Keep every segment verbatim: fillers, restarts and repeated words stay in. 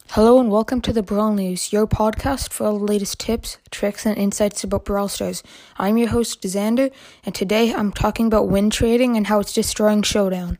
Hello and welcome to the Brawl News, your podcast for all the latest tips, tricks, and insights about Brawl Stars. I'm your host, Xander, and today I'm talking about win trading and how it's destroying Showdown.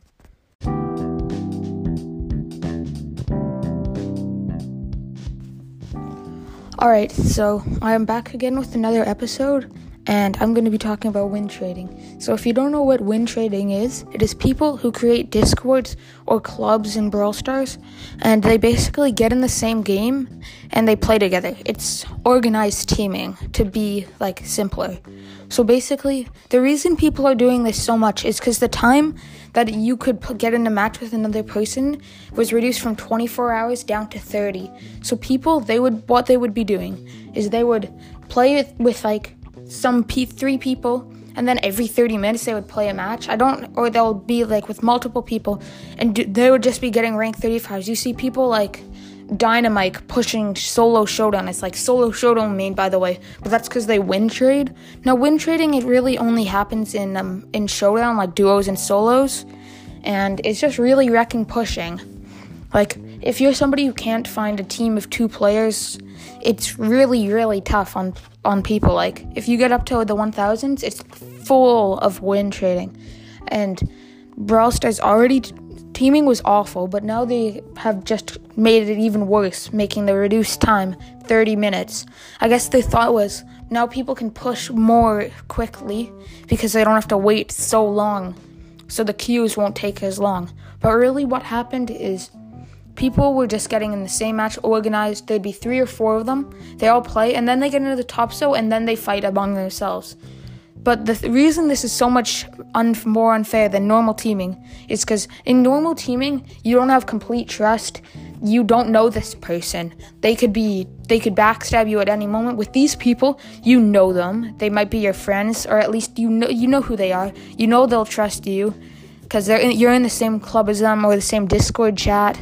Alright, so I am back again with another episode, and I'm going to be talking about win trading. So if you don't know what win trading is, it is people who create Discords or clubs in Brawl Stars, and they basically get in the same game and they play together. It's organized teaming, to be like simpler. So basically, the reason people are doing this so much is because the time that you could p- get in a match with another person was reduced from twenty-four hours down to thirty. So people, they would what they would be doing is they would play with, with like some p- three people, and then every thirty minutes they would play a match. I don't, or they'll be like with multiple people, and do, they would just be getting rank thirty-fives. You see people like Dynamite pushing solo showdown. It's like solo showdown made, by the way, but that's because they win trade. Now, win trading, it really only happens in um in showdown, like duos and solos, and it's just really wrecking pushing. Like, if you're somebody who can't find a team of two players, it's really, really tough on on people. Like, if you get up to the one thousands, it's full of win trading. And Brawl Stars already t- teaming was awful, but now they have just made it even worse, making the reduced time thirty minutes. I guess the thought was, now people can push more quickly because they don't have to wait so long, so the queues won't take as long. But really what happened is people were just getting in the same match, organized. There'd be three or four of them. They all play, and then they get into the top so, and then they fight among themselves. But the th- reason this is so much un- more unfair than normal teaming is because in normal teaming, you don't have complete trust. You don't know this person. They could be, they could backstab you at any moment. With these people, you know them. They might be your friends, or at least you know you know who they are. You know they'll trust you because they're in, you're in the same club as them or the same Discord chat.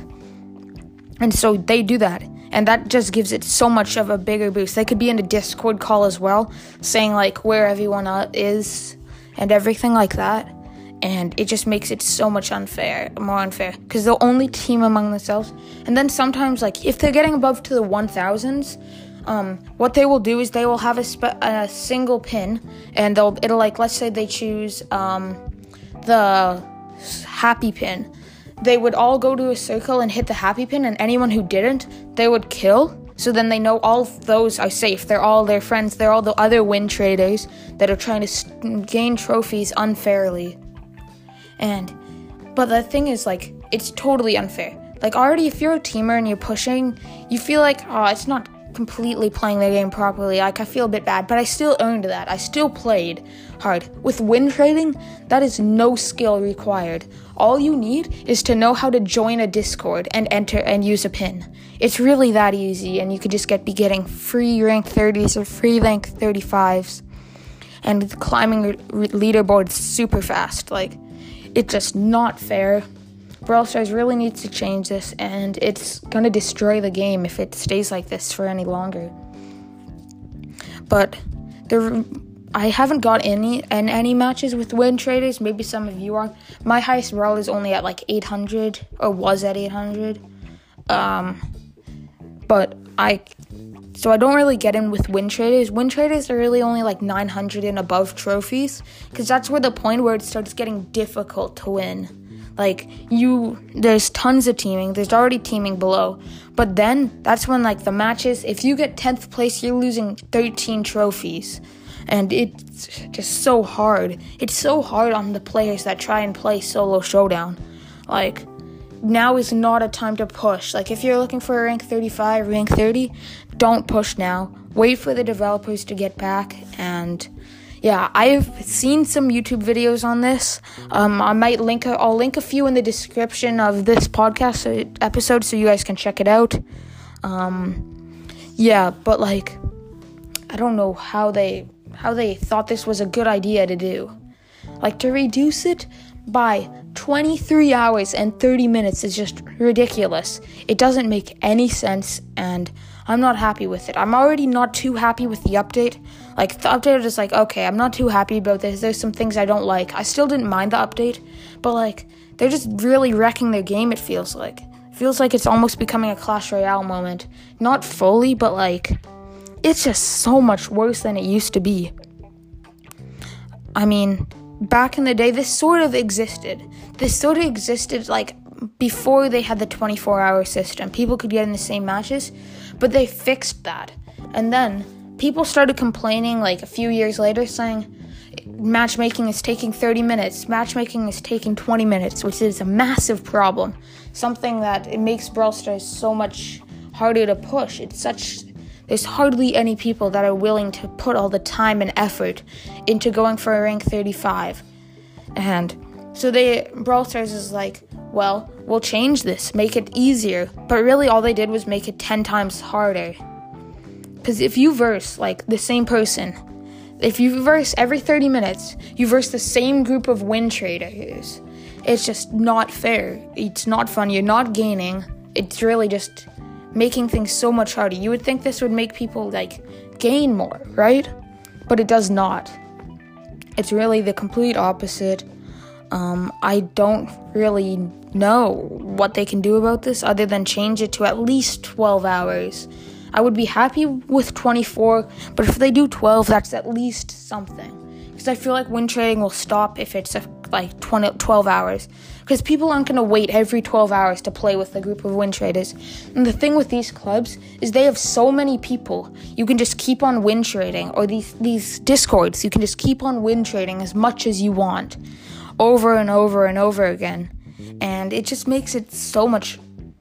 And so they do that, and that just gives it so much of a bigger boost. They could be in a Discord call as well, saying like where everyone is and everything like that, and it just makes it so much unfair, more unfair, because they'll only team among themselves. And then sometimes, like if they're getting above to the one thousands, um, what they will do is they will have a, spe- a single pin, and they'll it'll like let's say they choose um, the happy pin. They would all go to a circle and hit the happy pin, and anyone who didn't, they would kill. So then they know all of those are safe. They're all their friends. They're all the other win traders that are trying to st- gain trophies unfairly. And, but the thing is, like, it's totally unfair. Like, already, if you're a teamer and you're pushing, you feel like, oh, it's not completely playing the game properly. Like, I feel a bit bad, but I still earned that. I still played hard. With win trading, that is no skill required. All you need is to know how to join a Discord and enter and use a pin. It's really that easy, and you could just get be getting free rank thirties or free rank thirty-fives, and climbing your leaderboards super fast. Like, it's just not fair. Brawl Stars really needs to change this, and it's going to destroy the game if it stays like this for any longer. But there, I haven't got any in any matches with win traders. Maybe some of you are. My highest brawl is only at like eight hundred, or was at eight hundred. Um, but I, so I don't really get in with win traders. Win traders are really only like nine hundred and above trophies, because that's where the point where it starts getting difficult to win. Like, you, there's tons of teaming. There's already teaming below. But then, that's when, like, the matches, if you get tenth place, you're losing thirteen trophies. And it's just so hard. It's so hard on the players that try and play solo showdown. Like, now is not a time to push. Like, if you're looking for a rank thirty-five, rank thirty, don't push now. Wait for the developers to get back, and yeah, I've seen some YouTube videos on this. Um, I might link, a, I'll link a few in the description of this podcast episode so you guys can check it out. Um, yeah, but like, I don't know how they, how they thought this was a good idea to do. Like, to reduce it by twenty-three hours and thirty minutes is just ridiculous. It doesn't make any sense, and I'm not happy with it. I'm already not too happy with the update. Like, the update is like, okay, I'm not too happy about this. There's some things I don't like. I still didn't mind the update, but like, they're just really wrecking their game, it feels like. feels like it's almost becoming a Clash Royale moment. Not fully, but like, it's just so much worse than it used to be. I mean, back in the day, this sort of existed. This sort of existed, like, before they had the twenty-four hour system. People could get in the same matches, but they fixed that. And then people started complaining, like, a few years later, saying matchmaking is taking thirty minutes. Matchmaking is taking twenty minutes, which is a massive problem. Something that it makes Brawl Stars so much harder to push. It's such... There's hardly any people that are willing to put all the time and effort into going for a rank thirty-five. And so they, Brawl Stars is like, well, we'll change this, make it easier. But really all they did was make it ten times harder. Because if you verse, like, the same person, if you verse every thirty minutes, you verse the same group of win traders. It's just not fair. It's not fun. You're not gaining. It's really just making things so much harder. You would think this would make people, like, gain more, right? But it does not. It's really the complete opposite. Um, I don't really know what they can do about this other than change it to at least twelve hours. I would be happy with twenty-four, but if they do twelve, that's at least something. Because I feel like win trading will stop if it's a, like twenty, twelve hours. Because people aren't going to wait every twelve hours to play with a group of win traders. And the thing with these clubs is they have so many people. You can just keep on win trading. Or these, these discords, you can just keep on win trading as much as you want. Over and over and over again. And it just makes it so much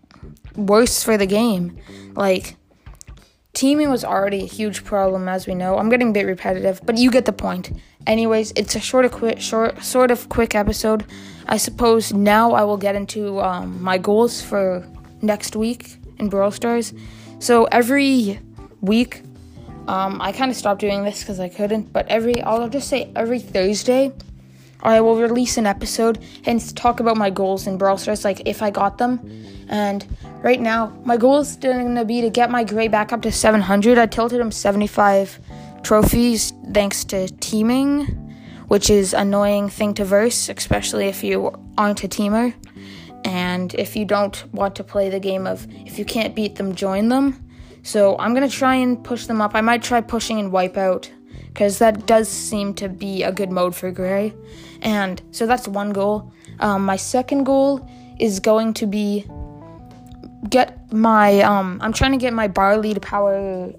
worse for the game. Like, teaming was already a huge problem, as we know. I'm getting a bit repetitive, but you get the point. Anyways, it's a short, of quick, short, sort of quick episode. I suppose now I will get into um, my goals for next week in Brawl Stars. So every week, um, I kind of stopped doing this because I couldn't, but every, I'll just say every Thursday, I will release an episode and talk about my goals in Brawl Stars, like if I got them. And right now, my goal is going to be to get my grade back up to seven hundred. I tilted him seventy-five trophies thanks to teaming, which is an annoying thing to verse, especially if you aren't a teamer. And if you don't want to play the game of, if you can't beat them, join them. So I'm going to try and push them up. I might try pushing in Wipeout, because that does seem to be a good mode for Gray. And so that's one goal. Um, my second goal is going to be get my, um, I'm trying to get my Barley to power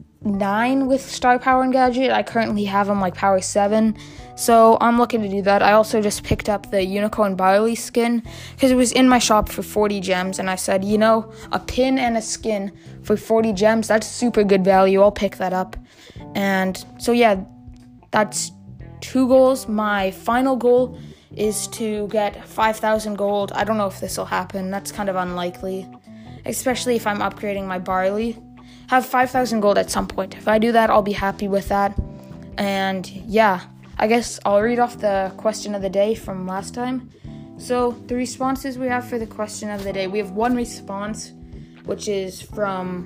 nine with Star Power and Gadget. I currently have him like power seven, so I'm looking to do that. I also just picked up the Unicorn Barley skin because it was in my shop for forty gems, and I said, you know, a pin and a skin for forty gems, that's super good value. I'll pick that up. And so yeah, that's two goals. My final goal is to get five thousand gold. I don't know if this will happen. That's kind of unlikely, especially if I'm upgrading my Barley. Have five thousand gold at some point. If I do that, I'll be happy with that. And yeah, I guess I'll read off the question of the day from last time. So the responses we have for the question of the day, we have one response, which is from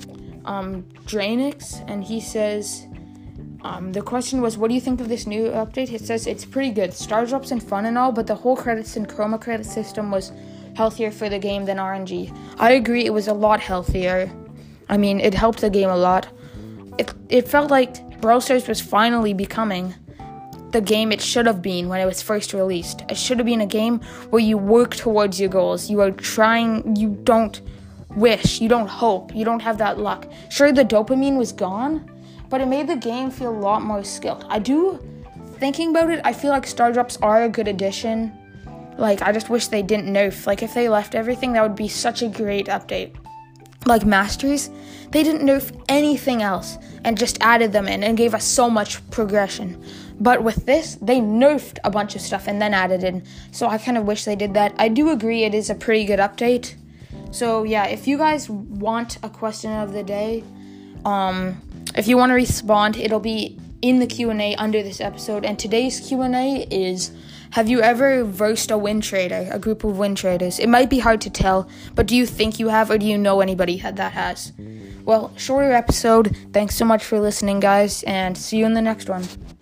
um, Drainix, and he says, um, the question was, what do you think of this new update? It says, it's pretty good. Star drops and fun and all, but the whole credits and chroma credit system was healthier for the game than R N G. I agree, it was a lot healthier. I mean, it helped the game a lot. It it felt like Brawl Stars was finally becoming the game it should have been when it was first released. It should have been a game where you work towards your goals. You are trying, you don't wish, you don't hope, you don't have that luck. Sure, the dopamine was gone, but it made the game feel a lot more skilled. I do, thinking about it, I feel like Star Drops are a good addition. Like, I just wish they didn't nerf. Like, if they left everything, that would be such a great update. Like Masteries, they didn't nerf anything else and just added them in and gave us so much progression. But with this, they nerfed a bunch of stuff and then added in. So I kind of wish they did that. I do agree it is a pretty good update. So yeah, if you guys want a question of the day, um, if you want to respond, it'll be in the Q and A under this episode. And today's Q and A is, have you ever versed a win trader, a group of win traders? It might be hard to tell, but do you think you have, or do you know anybody that has? Well, shorter episode. Thanks so much for listening, guys, and see you in the next one.